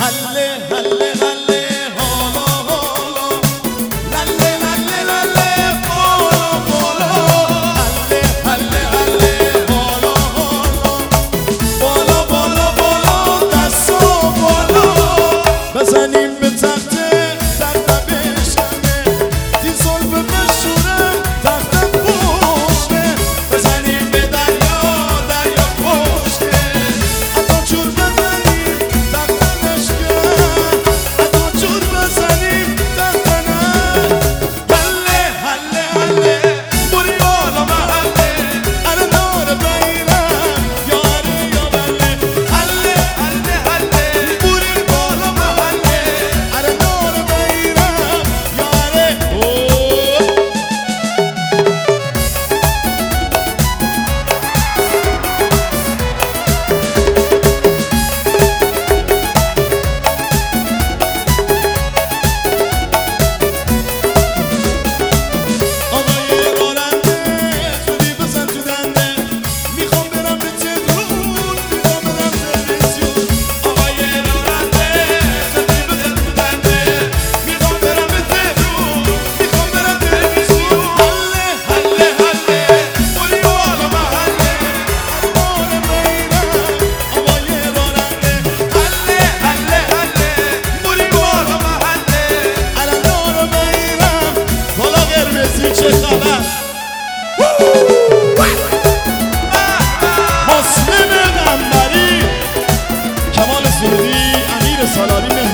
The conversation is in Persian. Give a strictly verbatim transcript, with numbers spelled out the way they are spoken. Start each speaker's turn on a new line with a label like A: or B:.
A: حله حله حله حالا حالا لله لله لله بالا بالا حله حله حله حالا حالا بالا بالا بالا دستا بالا بزنیم به تخت تخت بشنه دی ظلم بشورم تخت پشته بزنیم به دریا دریا پشته اتا جور بزنیم تخت نشکن اتا جور بزنیم تخت نشکن حله حله حله بوری بالا محله اره داره بیرم یاره یا بله حله حله حله بوری بالا محله اره داره بیرم یاره اوه آقای راننده زودی بزن تو دنده میخوام برم به تهرون میخوام برم تلویزیون آقای راننده زودی بزن تو دنده میخوام برم به تهرون میخوام برم تلویزیون حله حله حله بوری بالا محله اره بیرم آقای راننده حله حله حله بوری بالا محله اره بیرم بالا قرمزی چه خبر مسلم قنبری کمال سرودی امیر سالاری